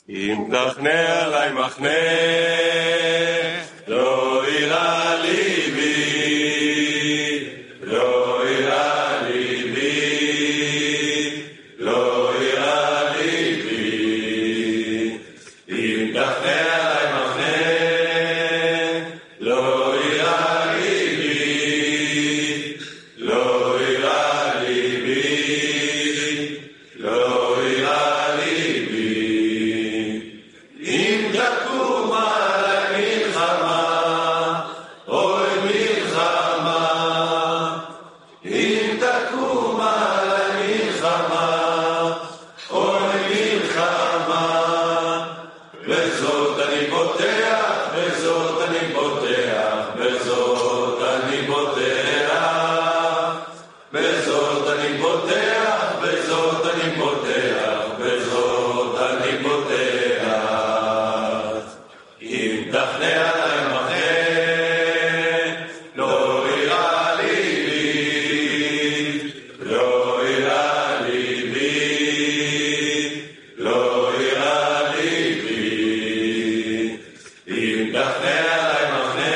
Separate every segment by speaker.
Speaker 1: אם תחנה עלי מחנה, לא אירע ליבי, לא אירע ליבי, לא אירע ליבי. אם תחנה עלי מחנה, לא אירע ליבי, לא אירע ליבי, לא אירע ליבי. אם תקום עלי מלחמה, אוי מלחמה, אם תקום עלי מלחמה, אוי מלחמה, בזאת אני פותח, בזאת אני פותח, בזאת אני פותח, בזאת אני פותח, בזאת אני פותח, בזאת אני פותח. אם תחנה עלי מחנה, לא אירע ליבי, לא אירע ליבי, לא אירע ליבי. אם תחנה עלי מחנה,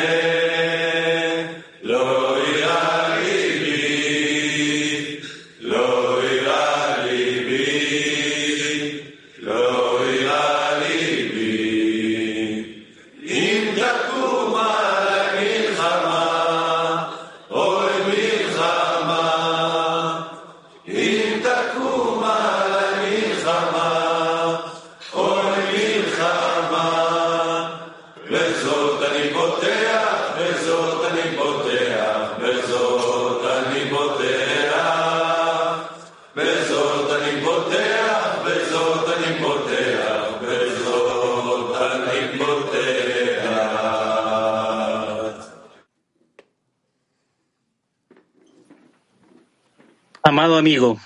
Speaker 1: לא אירע ליבי, לא אירע ליבי, לא אירע ליבי. אם תקום עלי מלחמה, אוי מלחמה, אם תקום עלי מלחמה, אוי מלחמה, בזאת אני פותח, בזאת אני פותח, בזאת אני פותח, בזאת אני פותח, בזאת אני פותח, בזאת אני פותח.
Speaker 2: Amado amigo,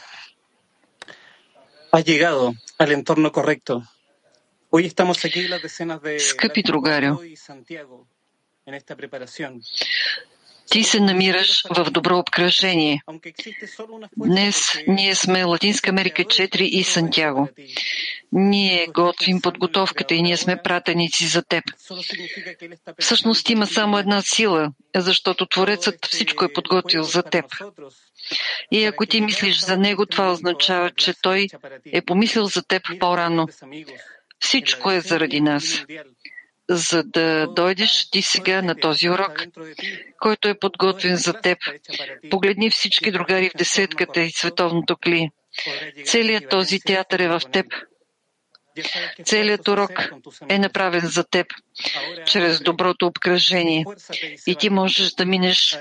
Speaker 2: has llegado al entorno correcto. Hoy estamos aquí las decenas de
Speaker 3: Скъпи другарю,
Speaker 2: y Santiago en esta preparación.
Speaker 3: ти се намираш в добро обкръжение.
Speaker 2: Aunque existe solo una fuerza
Speaker 3: Днес
Speaker 2: porque
Speaker 3: ние сме Латинска Америка 4 и Сантяго. Ние готвим подготовката и ние сме пратеници за теб.
Speaker 2: solo significa que él está
Speaker 3: Всъщност има само една сила, защото Творецът всичко е подготвил за теб. И ако ти мислиш за него, това означава, че той е помислил за теб по-рано. Всичко е заради нас. За да дойдеш ти сега на този урок, който е подготвен за теб. Погледни всички другари в десетката и световното кли. Целият този театър е в теб. Целият урок е направен за теб, чрез доброто обкръжение. И ти можеш да минеш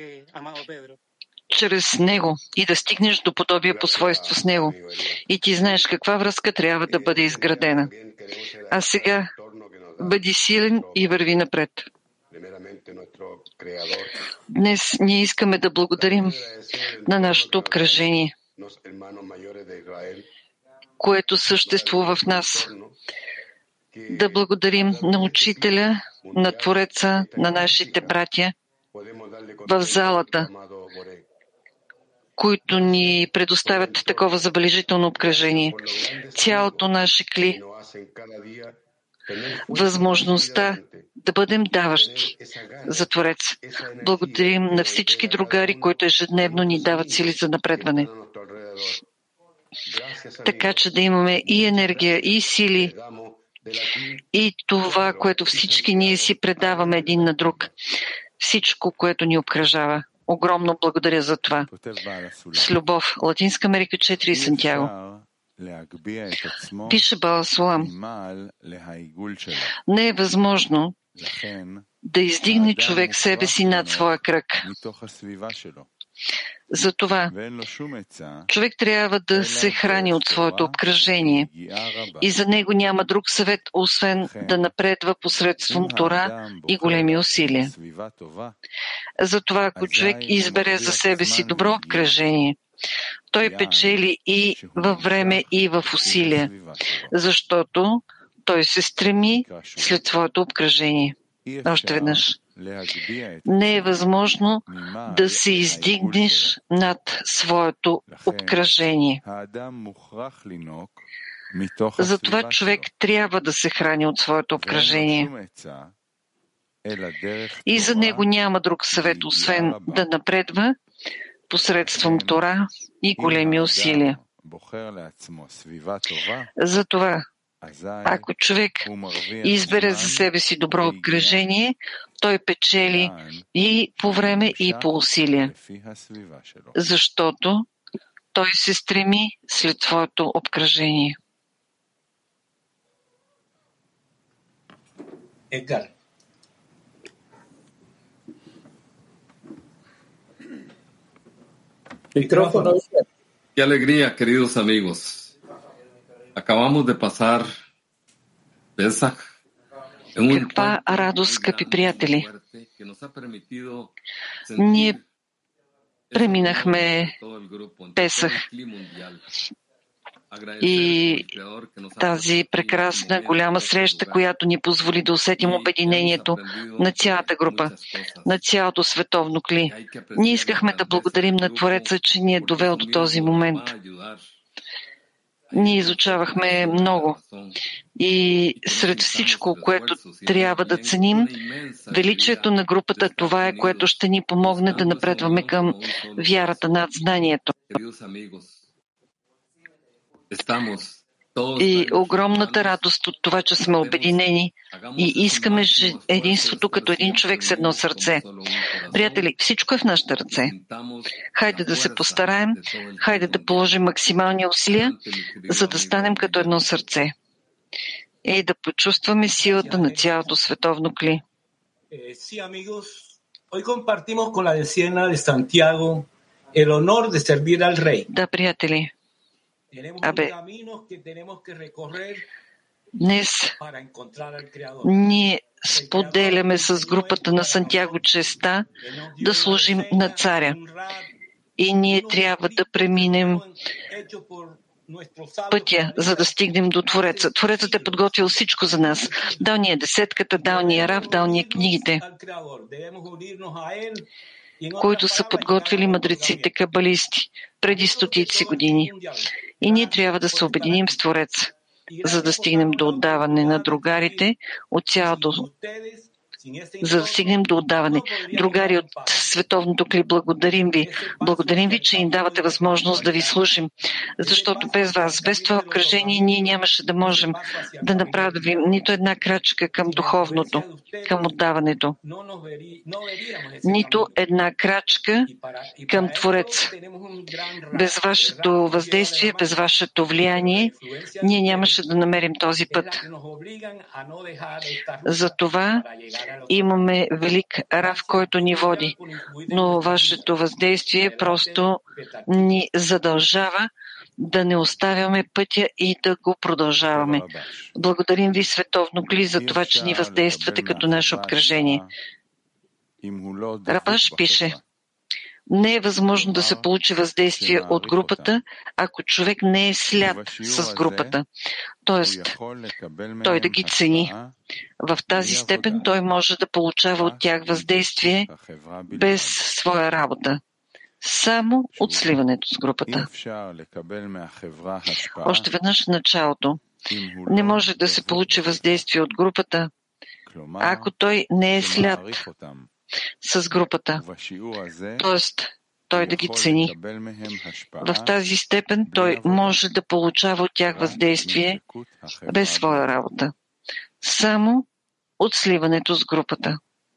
Speaker 3: чрез него и да стигнеш до подобие по свойство с него. И ти знаеш каква връзка трябва да бъде изградена. А сега бъди силен и върви напред. Днес ние искаме да благодарим на нашето обкръжение, което съществува в нас. Да благодарим на Учителя, на Твореца, на нашите братя в залата, които ни предоставят такова забележително обкръжение. Цялото наше кли, възможността да бъдем даващи за Творец. Благодарим на всички другари, които ежедневно ни дават сили за напредване. Така че да имаме и енергия, и сили, и това, което всички ние си предаваме един на друг. Всичко, което ни обкръжава. Огромно благодаря за това. С любов. Латинска Америка 4 и Сантяго. Пише Баал Солам. Не е възможно да издигне човек себе си над своя кръг. Затова човек трябва да се храни от своето обкръжение и за него няма друг съвет, освен да напредва посредством Тора и големи усилия. Затова, ако човек избере за себе си добро обкръжение, той печели и във време, и в усилия, защото той се стреми след своето обкръжение. Още веднъж. Не е възможно да се издигнеш над своето обкръжение. Затова човек трябва да се храни от своето обкръжение. И за него няма друг съвет, освен да напредва посредством Тора и големи усилия. Затова, ако човек избере за себе си добро обкръжение, той печели и по време, и по усилия, защото той се стреми след своето обкръжение.
Speaker 4: Edgar. Micrófono.
Speaker 5: Qué alegría, queridos amigos. Acabamos de pasar Pesach en un
Speaker 3: Каква радост, скъпи приятели! Ние преминахме Песах и тази прекрасна голяма среща, която ни позволи да усетим обединението на цялата група, на цялото световно кли. Ние искахме да благодарим на Твореца, че ни е довел до този момент. Ние изучавахме много и сред всичко, което трябва да ценим, величието на групата, това е, което ще ни помогне да напредваме към вярата над знанието. И огромната радост от това, че сме обединени и искаме единството като един човек с едно сърце. Приятели, всичко е в нашите ръце. Хайде да се постараем, хайде да положим максимални усилия, за да станем като едно сърце и да почувстваме силата на цялото световно кли. Да, приятели. Днес ние споделяме с групата на Сантяго честа да служим на царя. И ние трябва да преминем пътя, за да стигнем до Твореца. Творецът е подготвил всичко за нас. Дал ни е десетката, дал ни е Рав, дал ни е книгите, които са подготвили мъдреците кабалисти преди стотици години. И ние трябва да се обединим с Твореца, за да стигнем до отдаване на другарите от цялото, за да стигнем до отдаване. Другари от световното кли, благодарим ви. Благодарим ви, че ни давате възможност да ви слушим, защото без вас, без това обкръжение, ние нямаше да можем да направим нито една крачка към духовното, към отдаването. Нито една крачка към Твореца. Без вашето въздействие, без вашето влияние, ние нямаше да намерим този път. Затова имаме велик Рав, който ни води, но вашето въздействие просто ни задължава да не оставяме пътя и да го продължаваме. Благодарим ви, световно кли, за това, че ни въздействате като наше обкръжение. Рабаш пише: не е възможно да се получи въздействие от групата, ако човек не е слят с групата. Тоест, той да ги цени. В тази степен той може да получава от тях въздействие без своя работа, само от сливането с групата. Още веднъж в началото. Не може да се получи въздействие от групата, ако той не е слят с групата. Тоест, той да ги цени. В тази степен той може да получава от тях въздействие без своя работа, само от сливането с групата.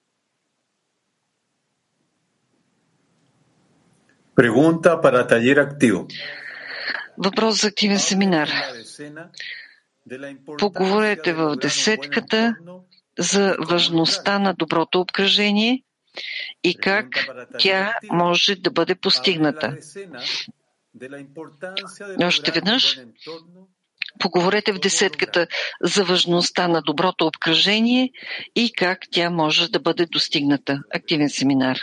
Speaker 3: Въпрос за активен семинар. Поговорете в десетката за важността на доброто обкръжение и как тя може да бъде постигната. Още веднъж, поговорете в десетката за важността на доброто обкръжение и как тя може да бъде достигната. Активен семинар.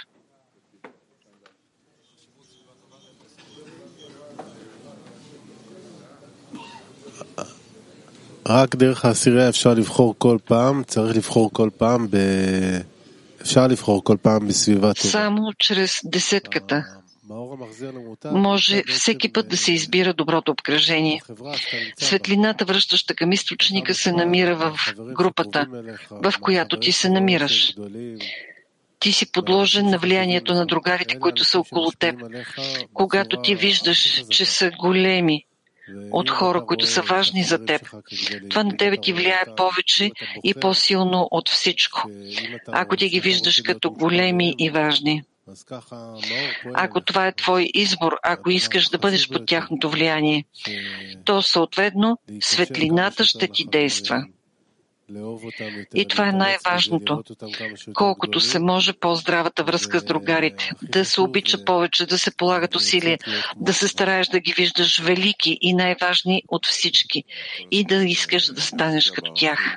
Speaker 6: רק דרך העשירייה אפשר לבחור כל פעם, צריך לבחור כל פעם אפשר לבחור כל פעם בסביבה טובה.
Speaker 3: Само чрез десетката. може всеки път да се избира доброто обкръжение. Светлината, връщаща към източника, се намира в групата, в която ти се намираш. Ти си подложен на влиянието на другарите, които са около теб. Когато ти виждаш, че са големи от хора, които са важни за теб, това на тебе ти влияе повече и по-силно от всичко. Ако ти ги виждаш като големи и важни. Ако това е твой избор, ако искаш да бъдеш под тяхното влияние, то съответно светлината ще ти действа. И това е най-важното. Колкото се може по-здравата връзка с другарите, да се обича повече, да се полагат усилия, да се стараеш да ги виждаш велики и най-важни от всички и да искаш да станеш като тях.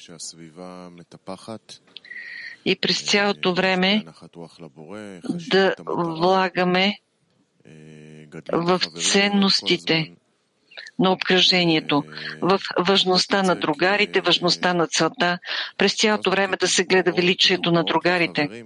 Speaker 3: И през цялото време да влагаме в ценностите на обкръжението, в важността на другарите, важността на целта, през цялото време да се гледа величието на другарите.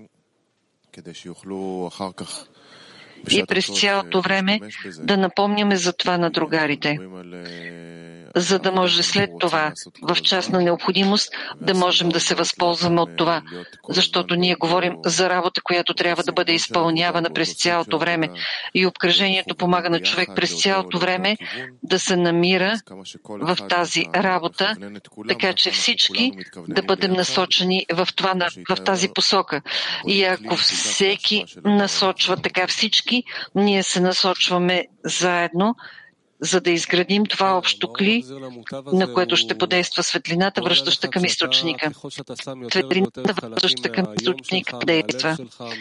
Speaker 3: И през цялото време да напомняме за това на другарите, за да може след това, в час на необходимост, да можем да се възползваме от това, защото ние говорим за работа, която трябва да бъде изпълнявана през цялото време. И обкръжението помага на човек през цялото време да се намира в тази работа, така че всички да бъдем насочени в тази посока. И ако всеки насочва така всички, ние се насочваме заедно, за да изградим това общо кли, на което ще подейства светлината, връщаща към източника. Светлината, връщаща към източника, действа.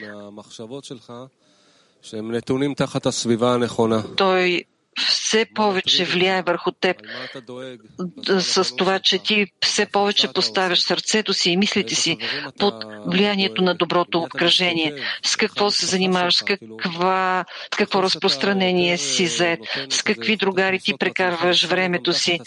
Speaker 3: Той все повече влияе върху теб с това, че ти все повече поставяш сърцето си и мислите си под влиянието на доброто обкръжение. С какво се занимаваш, с какво разпространение си зает, с какви другари ти прекарваш времето си,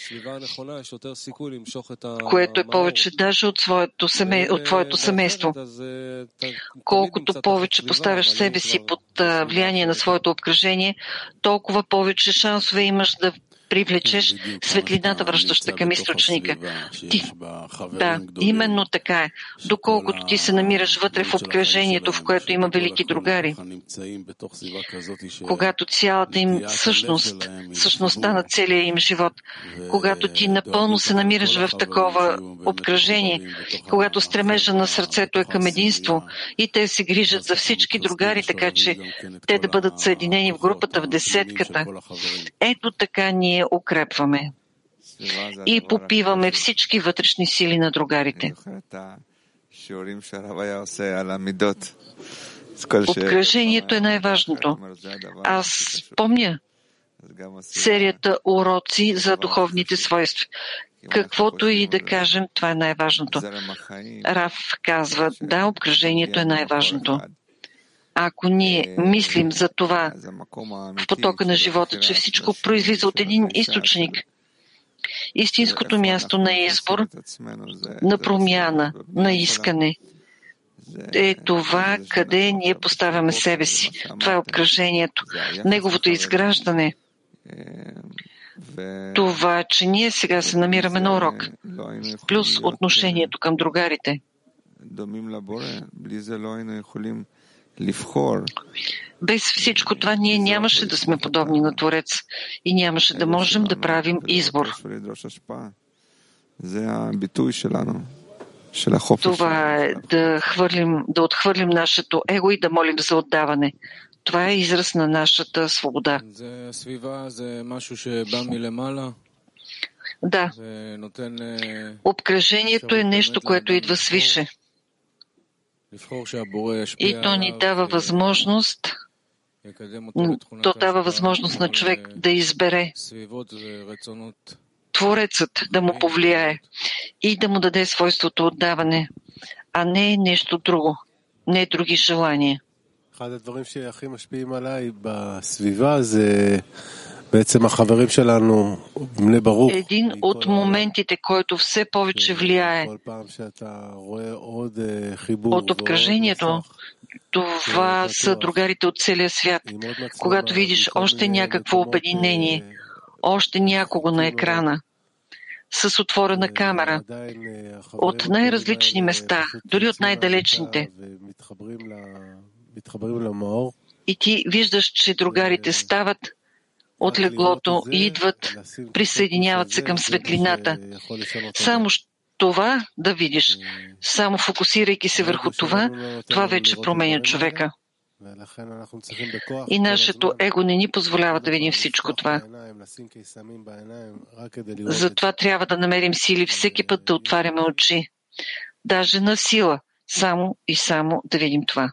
Speaker 3: което е повече даже от твоето семейство. Колкото повече поставяш себе си под влияние на своето обкръжение, толкова повече шансове имаш да привлечеш светлината, връщаща към източника. Да, именно така е. Доколкото ти се намираш вътре в обкръжението, в което има велики другари, когато цялата им същността на целия им живот, когато ти напълно се намираш в такова обкръжение, когато стремежа на сърцето е към единство и те се грижат за всички другари, така че те да бъдат съединени в групата, в десетката. Ето така ние укрепваме и попиваме всички вътрешни сили на другарите. Обкръжението е най-важното. Аз помня серията уроци за духовните свойства. Каквото и да кажем, това е най-важното. Раф казва, да, обкръжението е най-важното. Ако ние мислим за това в потока на живота, че всичко произлиза от един източник, истинското място на избор, на промяна, на искане, е това, къде ние поставяме себе си. Това е обкръжението, неговото изграждане. Това, че ние сега се намираме на урок, плюс отношението към другарите. Без всичко това ние нямаше да сме подобни на Творец и нямаше да можем да правим избор. Това е да отхвърлим нашето его и да молим за отдаване. Това е израз на нашата свобода. Да, обкръжението е нещо, което идва свише. И то ни дава възможност, на човек да избере Творецът, да му повлияе и да му даде свойството отдаване, а не нещо друго, не други желания. Един от моментите, който все повече влияе от обкръжението, това са другарите от целия свят. Когато видиш още някакво обединение, още някого на екрана, с отворена камера, от най-различни места, дори от най-далечните, и ти виждаш, че другарите стават от леглото и идват, присъединяват се към светлината. Само това да видиш, само фокусирайки се върху това, това вече променя човека. И нашето его не ни позволява да видим всичко това. Затова трябва да намерим сили всеки път да отваряме очи. Даже на сила, само и само да видим това.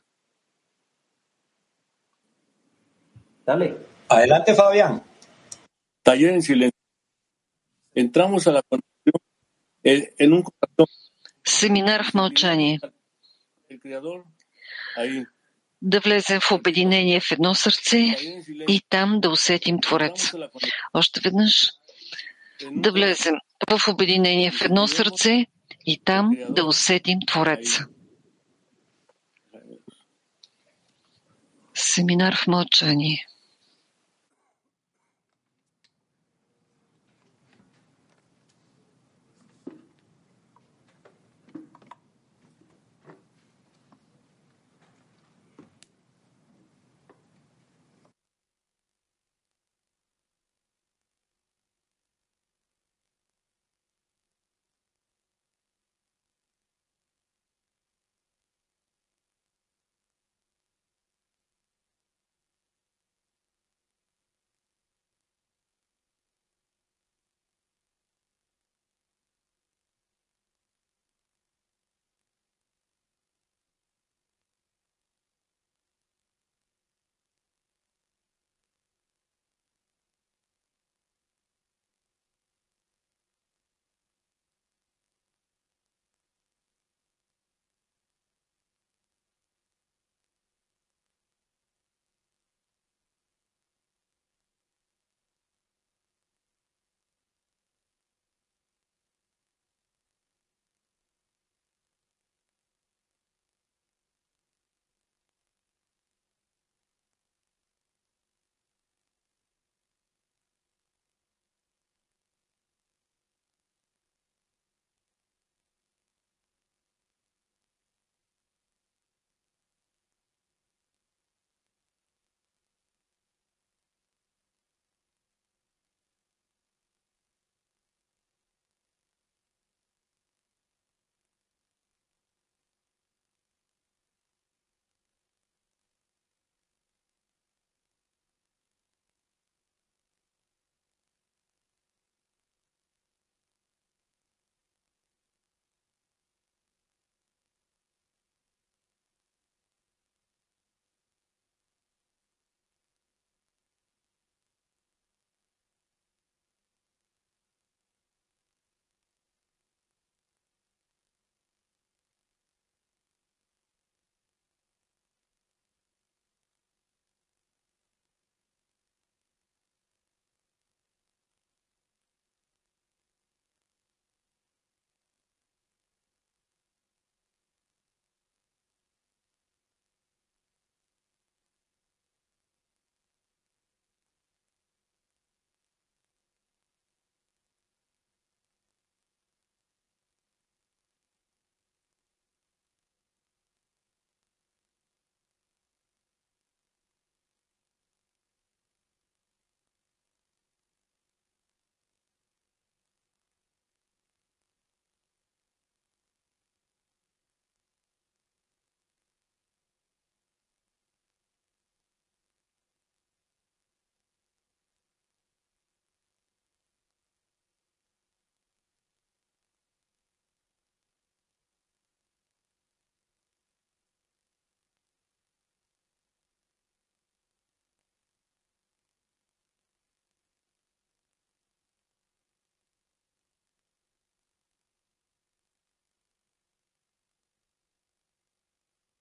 Speaker 4: Adelante, Fabián. Taller en silencio. Entramos a la conexión en un corazón.
Speaker 3: Семинар в мълчание.
Speaker 4: El Creador ahí.
Speaker 3: Да влезем в обединение в едно сърце и там да усетим Творец. Още веднъж. Да влезем в обединение в едно сърце и там да усетим Творец. Семинар в мълчание.